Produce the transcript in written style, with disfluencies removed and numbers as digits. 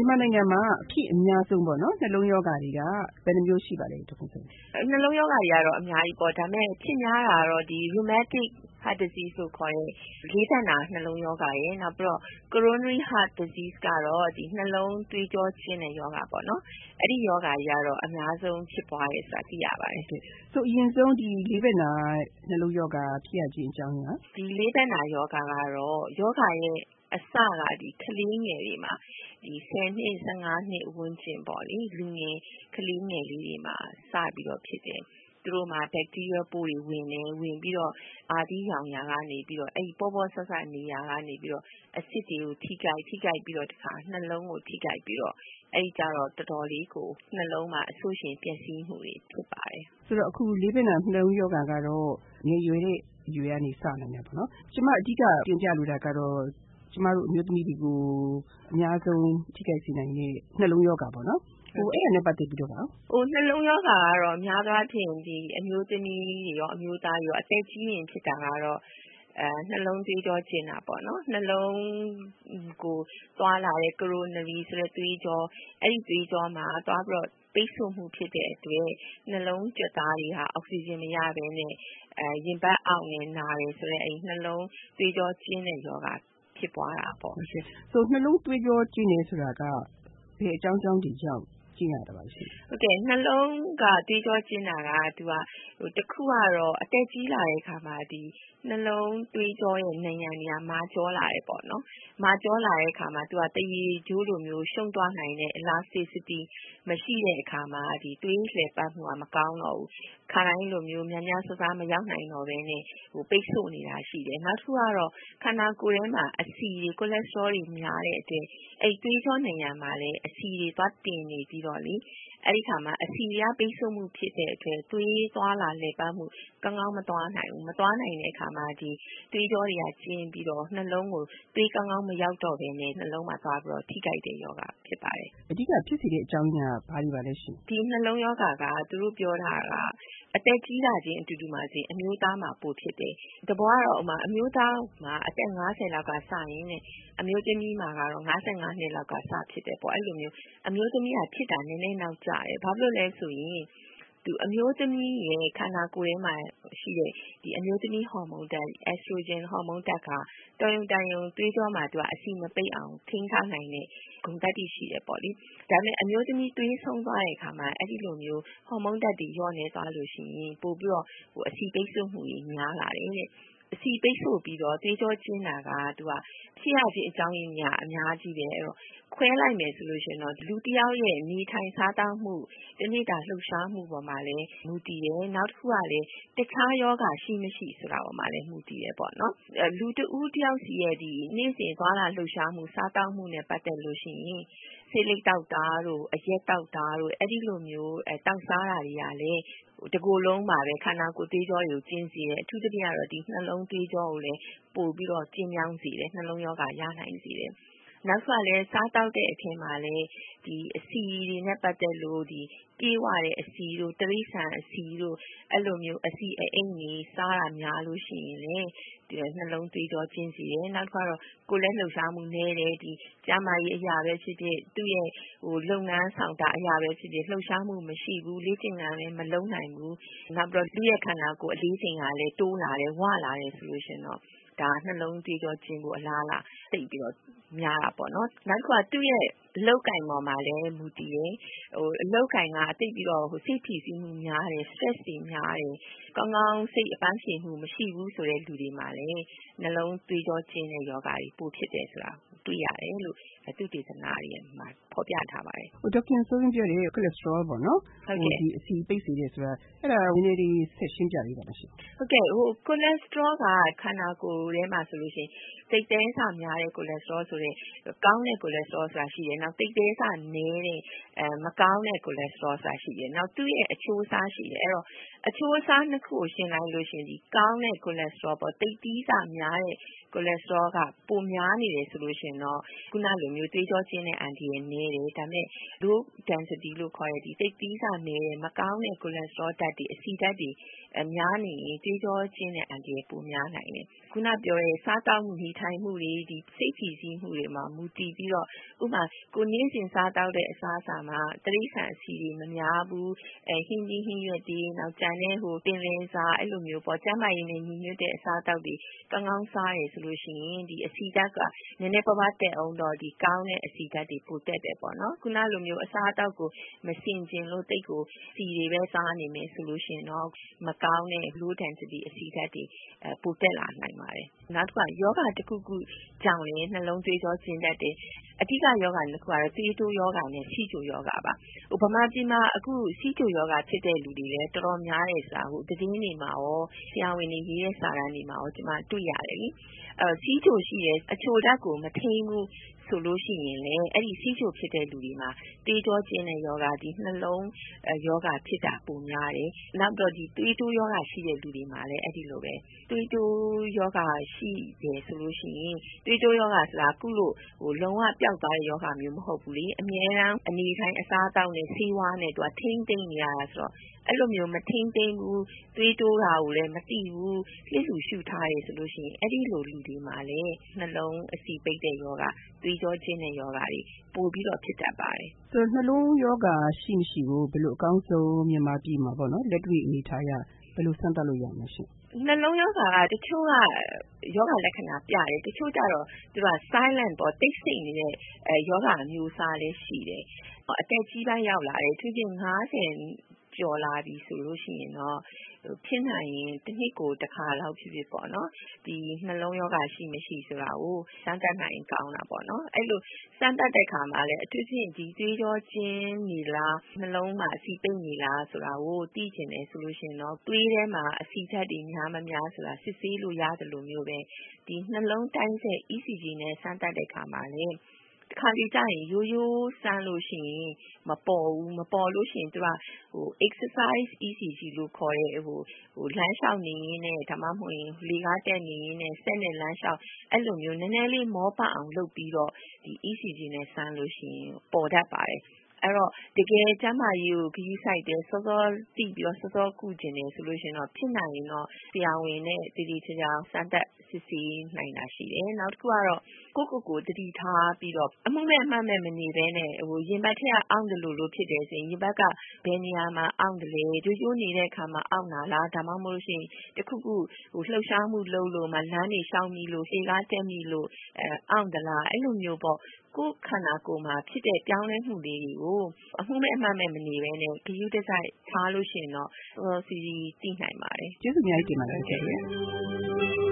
မြန်မာနိုင်ငံမှာအဖြစ်အများဆုံးပေါ့နော်နှလုံးရောဂါတွေကဘယ်နှမျိုးရှိပါလဲဒေါက်တာဆိုနှလုံးရောဂါတွေကတော့အများကြီးပေါ့ဒါပေမဲ့ဖြစ်များတာကတော့ဒီ rheumatic heart disease လို့ခေါ်တဲ့လေးသန့်တာနှလုံးရောဂါရယ်နောက်ပြီးတော့ coronary heart disease ကတော့ဒီနှလုံးသွေးကြောကျဉ်တဲ့ရောဂါပေါ့နော်အဲ့ဒီရောဂါကြီးကတော့အများဆုံးဖြစ်ပွားတယ်ဆိုတာသိရပါတယ်ဆိုအရင်ဆုံးဒီလေးသန့်တာနှလုံးရောဂါဖြစ်ရခြင်းအကြောင်းကဒီလေးသန့်တာရောဂါကတော့ယောဂရဲ့အစကဒီကလေးငယ်တွေမှာဒီ10နှစ်15နှစ်ဝန်းကျင်ပေါ့လေလူငယ်ကလေးငယ်လေးတွေမှာစပြီးတော့ဖြစ်တယ်သူတို့မှာဘက်တီးရီးယားပိုးတွေဝင်ပြီးတော့အာသီးရောင်ရာကနေပြီးတော့အဲ့ပေါ်ပေါ်ဆဆနေရာကနေပြီးတော့အဆစ်တွေကိုထိကြိုက်ပြီးတော့တခါနှလုံးကိုထိကြိုက်ပြီးတော့အဲ့ကြတော့တော်တော်လေးကိုနှလုံးမှာအဆိုးရှင်ပျက်စီးမှုတွေဖြစ်ပါတယ်ဆိုတော့အခုလေးပင်နာနှလုံးရောဂါကတော့ငယ်ရွယ်တဲ့ရွယ်ကနေစနိုင်တယ်ပေါ့နော်ကျွန်မအဓိကတင်ပြလိုတာကတော့ကျမတို့အမျိုးသမီးတွေကိုအများဆုံးထိခိုက်စေနိုင်တဲ့နှလုံးရောဂါပေါ့နော်အဲ့ဒါနဲ့ပတ်သက်ပြီးတော့နှလုံးရောဂါကတော့များသောအားဖြင့်ဒီအမျိုးသမီးတွေရောအမျိုးသားတွေရောအသက်ကြီးရင်ဖြစ်တာကတော့နှလုံးသွေးကြောကျဉ်တာပေါ့နော်နှလုံးကိုသွားလာတဲ့ coronary ဆိုတဲ့သွေးကြောအဲ့ဒီသွေးကြောမှာသွားပြီးတော့ပိတ်ဆို့မှုဖြစ်တဲ့အတွက်နှလုံးကြွက်သားတွေဟာအောက်ဆီဂျင်မရဘဲနဲ့ရင်ဘတ်အောင့်နေနာတယ်ဆိုတဲ့အဲ့နှလုံးသွေးကြောကျဉ်တဲ့ရောဂါဖြစ်ပွားတာပေါ့ဆိုနှလုံးသွေးကြောကျဉ်နေဆိုတာကဘယ်အကြောင်းကြောင့်ဒီကြောင့်ကျဉ်ရတာပါရှိဟုတ်ကဲ့နှလုံးကသွေးကြောကျဉ်တာကသူကတခုကတော့အသက်ကြီးလာတဲ့အခါမှာဒီနှလုံးသွေးကြောရဲ့နံရံတွေကမာကျောလာတယ်ပေါ့နော်မာကျောလာတဲ့အခါမှာသူကတရေကျိုးလိုမျိုးရှုံသွားနိုင်တဲ့ elasticity မရှိတဲ့အခါမှာဒီသွေးလှည့်ပတ်မှုကမကောင်းတော့ဘူးခါတိုင်းလိုမျိုးများများဆဆမရောက်နိုင်တော့ဘဲနဲ့ပိတ်ဆို့နေတာရှိတယ်နောက်တစ်ခုကတော့ခန္ဓာကိုယ်ထဲမှာအဆီတွေ cholesterol တွေများတဲ့အတွက်အဲ့သွေးကြောနံရံမှာလည်းအဆီတွေသွားတင်နေပြီးတော့လေအဲ့ဒီခါမှာအဆီတွေကပိတ်ဆို့မှုဖြစ်တဲ့အတွက်သွေးသွားလာလှည့်ပတ်မှုကောင်းကောင်းမသွားနိုင်ဘူးမသွားနိုင်တဲ့အခါမှာဒီသွေးကြောတွေကကျဉ်ပြီးတော့နှလုံးကိုသွေးကောင်းကောင်းမရောက်တော့ဘဲနဲ့နှလုံးမှာသွားပြီးတော့ထိခိုက်တဲ့ရောဂါဖြစ်ပါတယ်အဓိကဖြစ်စေတဲ့အကြောင်းရင်းကဘာတွေပါလဲရှင်ဒီနှလုံးရောဂါကသူတို့ပြောတာကအသက်ကြီးလာခြင်းအတူတူမှာအမျိုးသားမှာပိုဖြစ်တယ်တဘောကတော့အမျိုးသားမှာအသက်50လောက်ကစရင်နဲ့အမျိုးသမီးမှာကတော့55နှစ်လောက်ကစဖြစ်တယ်ပေါ့အဲ့လိုမျိုးအမျိုးသမီးကဖြစ်တာနည်းနည်းနောက်ကျတယ်ဘာလို့လဲဆိုရင်သူအမျိုးသမီးရဲ့ခန္ဓာကိုယ်ထဲမှာရှိတဲ့ဒီအမျိုးသမီးဟော်မုန်းဓာတ် estrogen ဟော်မုန်းဓာတ်ကတော်ရုံတန်ရုံသွေးကြောမှာသူကအဆီမပိတ်အောင်ထိန်းထားနိုင်တဲ့ဂုဏ်ဓာတ်ရှိတယ်ပေါ့လေဒါပေမဲ့အမျိုးသမီးသွေးဆုံးသွားတဲ့အခါမှာအဲ့ဒီလိုမျိုးဟော်မုန်းဓာတ်တွေလျော့နေသွားလို့ရှိရင်ပို့ပြီးတော့အဆီပိတ်ဆို့မှုကြီးများလာတယ်တဲ့အဆီပိတ်ဆို့ပြီးတော့သွေးကြောကျဉ်တာကသူကဖြစ်ရခြင်းအကြောင်းရင်းများအများကြီးပဲအဲ့တော့ခွဲလိုက်မယ်ဆိုလို့ရှိရင်တော့လူတစ်ယောက်ရဲ့နေထိုင်စားသောက်မှုဒီနေ့တာလှုပ်ရှားမှုပေါ်မှာလည်းမူတည်တယ်နောက်တစ်ခုကလည်းတခြားယောဂရှိမရှိဆိုတာပေါ်မှာလည်းမူတည်တယ်ပေါ့နော်လူတဦးတစ်ယောက်စီရဲ့ဒီနေ့စဉ်သွားလာလှုပ်ရှားမှုစားသောက်မှုနဲ့ပတ်သက်လို့ရှိရင်ဆေးလိပ်တောက်တာတို့အရက်တောက်တာတို့အဲ့ဒီလိုမျိုးတောက်စားတာတွေကလည်းတကူလုံးမှာပဲခန္ဓာကိုယ်သွေးကြောတွေကိုကျဉ်စေတယ်အထူးသဖြင့်ကတော့ဒီနှလုံးသွေးကြောကိုလည်းပို့ပြီးတော့ကျဉ်မြောင်းစေတယ်နှလုံးရောဂါရနိုင်စေတယ်နောက်ဆိုလည်းစားတောက်တဲ့အချိန်မှာလည်းဒီအဆီတွေနဲ့ပတ်သက်လို့ဒီပြေးဝတဲ့အဆီတို့တရိษံအဆီတို့အဲ့လိုမျိုးအဆီအိမ်ကြီးစားတာများလို့ရှိရင်လည်းဒီနှလုံးသွေးကြောကျဉ်စီတယ်နောက်တစ်ခါတော့ကိုယ်လည်းလှုပ်ရှားမှုနည်းတယ်ဒီကျန်းမာရေးအရာပဲဖြစ်ဖြစ်သူ့ရဲ့လုပ်ငန်းဆောင်တာအရာပဲဖြစ်ဖြစ်လှုပ်ရှားမှုမရှိဘူးလေ့ကျင့်ခန်းလည်းမလုပ်နိုင်ဘူးနောက်ပြီးတော့သူ့ရဲ့ခန္ဓာကိုယ်အလေးချိန်ကလည်းတိုးလာတယ်ဝလာတယ်ဆိုလို့ရှိရင်တော့ဒါနှလုံးသွေးကြောကျဉ်ဖို့အလားအလာသိပြီးတော့များတာပေါ့နော်နောက်တစ်ခါသူ့ရဲ့အလောက်ကင်ပေါ်မှာလည်းမူတည်တယ်အလောက်ကင်ကသိပြီးတော့စိတ်ဖိစီးမှုများတယ် stress တွေများတယ်ကောင်းကောင်းစိတ်အပန်းဖြေမှုမရှိဘူးဆိုတဲ့လူတွေမှာလည်းနှလုံးသွေးကြောကျဉ်တဲ့ယောဂါတွေပိုဖြစ်တယ်ဆိုတာတွေ့ရတယ်လို့သူတေသနတွေမှာဖော်ပြထားပါတယ်ဒေါက်တာဆိုရင်ပြောတဲ့ cholesterol ပေါ့နော်ဒီအဆီပိတ်စေတယ်ဆိုတာအဲ့ဒါနည်းနည်းဆက်ရှင်းပြပေးပါမရှိဟုတ်ကဲ့cholesterol ကခန္ဓာကိုယ်ထဲမှာဆိုလို့ရှိရင်စိတ်သည်းဆများတဲ့ cholesterol ဆိုတဲ့ကောင်းတဲ့ cholesterol ဆိုတာရှိတယ်နောက်စိတ်သည်းဆနည်းတဲ့မကောင်းတဲ့ cholesterol ဆိုတာရှိတယ်နောက်သူ့ရဲ့အချိုးအစားရှိတယ်အဲ့တော့အချိုးအစားနှစ်ခုကိုရှင်းလိုက်လို့ရှိရင်ဒီကောင်းတဲ့ cholesterol ပေါ့သိပ်သည်းဆများတဲ့ cholesterol ကပိုများနေတယ်ဆိုလို့ရှိရင်တော့ခုနလိုမျိုးသွေးကြောကျဉ်တဲ့အန်တီရနည်းတယ်ဒါပေမဲ့ low density လို့ခေါ်တဲ့ဒီသိပ်သည်းဆနည်းတဲ့မကောင်းတဲ့ cholesterol ဓာတ်တွေအဆီဓာတ်တွေများနေရင်သွေးကြောကျဉ်တဲ့အန္တရာယ်ပိုများနိုင်တယ်။ခုနပြောတဲ့စားတောက်မှုနေထိုင်မှုတွေဒီစိတ်ဖြည့်ဆည်းမှုတွေမှာမူတည်ပြီးတော့ဥပမာကိုနေ့စဉ်စားတောက်တဲ့အစားအစာမှာတရိษံအဆီတွေမများဘူးဟင်းကြီးဟင်းရွက်တွေနောက်ကြံတဲ့ပင်လယ်စာအဲ့လိုမျိုးပေါ့ကျန်းမာရေးနဲ့ညီညွတ်တဲ့အစားအသောက်တွေကောင်းကောင်းစားရဆိုလို့ရှိရင်ဒီအဆီဓာတ်ကနည်းနည်းပါးပါးတက်အောင်တော့ဒီကောင်းတဲ့အဆီဓာတ်တွေပိုတက်တယ်ပေါ့နော်ခုနလိုမျိုးအစားအသောက်ကိုမစင်ကျင်လို့တိတ်ကိုစီတွေပဲစားနေမယ်ဆိုလို့ရှိရင်တော့မကောင်းတဲ့ low density အဆီဓာတ်တွေပိုတက်လာနိုင်ပါတယ်နောက်တစ်ခါယောဂတစ်ခုခုကြောင့်လည်းနှလုံးသွေးကြောကျဉ်တတ်တယ်အဓိကယောဂနှစ်ခုကတော့သွေးတိုးယောဂနဲ့ဆီးချိုယောဂပါဗမာပြည်မှာအခုဆီးချိုယောဂဖြစ်တဲ့လူတွေလည်းတော်တော်များတယ်ဆိုတာသတင်းတွေမှာရောဆရာဝန်တွေရေးတဲ့စာတမ်းတွေမှာရောကျွန်မတွေ့ရတယ်လေဆီးချိုရှိတယ်အချိုဓာတ်ကိုမထိန်းဘူးဆိုလို့ရှိရင်လည်းအဲ့ဒီဆီးချိုဖြစ်တဲ့လူတွေမှာသွေးကြောကျဉ်တဲ့ယောဂဒီနှလုံးယောဂဖြစ်တာပုံများတယ်နောက်တော့ဒီသွေးတိုးယောဂရှိတဲ့လူတွေမှာလည်းအဲ့ဒီလိုပဲသွေးတိုးယောဂရှိတယ်ဆိုလို့ရှိရင်သွေးတိုးယောဂဆိုတာကုလို့လုံးဝပျောက်သွားတဲ့ယောဂမျိုးမဟုတ်ဘူးလေအမြဲတမ်းအနေထိုင်အစားအသောက်နဲ့ဆေးဝါးနဲ့သူကထိမ့်သိမ့်နေရတာဆိုတော့အဲ့လိုမျိုးမထိမ့်သိမ့်ဘူးသွေးတိုးတာကိုလည်းမသိဘူးလျှစ်လူရှုထားရဆိုလို့ရှိရင်အဲ့ဒီလိုလူတွေမှာလည်းနှလုံးအဆီပိတ်တဲ့ယောဂသွေးကြောကျဉ်တဲ့ယောဂတွေပိုပြီးတော့ဖြစ်တတ်ပါတယ်ဆိုတော့နှလုံးယောဂရှိမရှိကိုဘယ်လိုအကောင်းဆုံးမြန်မာပြည်မှာပေါ့နော်လက်တွေ့အနေထားရဘယ်လိုစမ်းသပ်လို့ရမလဲရှင်နှလုံးယောဂကတချို့ကယောဂလက္ခဏာပြတယ်တချို့ကျတော့သူက silent ပေါ့တိတ်ဆိတ်နေတဲ့ယောဂအမျိုးအစားလေးရှိတယ်အသက်ကြီးပိုင်းရောက်လာတယ်သူချင်း50ကျော်လာပြီဆိုလို့ရှိရင်တော့ဖြစ်နိုင်ရင်တစ်နှစ်ကိုတစ်ခါလောက်ဖြစ်ဖြစ်ပေါ့နော်ဒီနှလုံးယောဂရှိမရှိဆိုတာကိုစမ်းသပ်နိုင်ကောင်းတာပေါ့နော်အဲ့လိုစမ်းသပ်တဲ့အခါမှာလည်းအထူးဖြင့်ဒီသွေးကြောကျဉ်နေလားနှလုံးမှာအဆီပိတ်နေလားဆိုတာကိုသိချင်တယ်ဆိုလို့ရှိရင်တော့သွေးထဲမှာအဆီဓာတ်တွေများမများဆိုတာစစ်ဆေးလို့ရတယ်လို့မျိုးပဲဒီနှလုံးတိုင်းတဲ့ ECG နဲ့စမ်းသပ်တဲ့အခါမှာလည်းတစ်ခါလေကြာရင်ရိုးရိုးစမ်းလို့ရှိရင်မပေါ်လို့ရှိရင်သူကexercise ECG လို့ခေါ်တဲ့လမ်းလျှောက်နေရင်းနဲ့ဒါမှမဟုတ်ရင်လေကားတက်နေရင်းနဲ့စက်နဲ့လမ်းလျှောက်အဲ့လိုမျိုးနည်းနည်းလေးမောပတ်အောင်လုပ်ပြီးတော့ဒီ ECG နဲ့စမ်းလို့ရှိရင်ပေါ်တတ်ပါတယ်အဲ့တော့တကယ်ကျန်းမာရေးကိုဂရုစိုက်တယ်စောစောသိပြီးတော့စောစောကုကျင်တယ်ဆိုလို့ရှိရင်တော့ဖြစ်နိုင်ရင်တော့ဆရာဝန်နဲ့တည်တည်ချာချာစမ်းသပ်စစ်ဆေးနိုင်တာရှိတယ်နောက်တစ်ခုကတော့ကိုတတိထားပြီးတော့အမှုမဲ့အမှတ်မဲ့မနေဘဲနဲ့ရင်ဘတ်ထက်အောင့်တယ်လို့ဖြစ်တယ်ဆိုရင်ရင်ဘတ်ကဘယ်နေရာမှာအောင့်တယ်လဲရိုးနေတဲ့အခါမှာအောင့်တာလားဒါမှမဟုတ်ရှင်တခုခုလှုပ်ရှားမှုလုပ်လို့မှလမ်းတွေရှောင်မိလို့ခြေကားတက်မိလို့အောင့်တလားအဲ့လိုမျိုးပေါ့ကိုယ်ခန္ဓာကိုယ်မှာဖြစ်တဲ့ပြောင်းလဲမှုလေးတွေကိုအမှုမဲ့အမှတ်မဲ့မနေဘဲနဲ့ဂရုတစိုက်ထားလို့ရှိရင်တော့စီသိနိုင်ပါတယ်ကျေးဇူးအများကြီးတင်ပါတယ်ဆရာ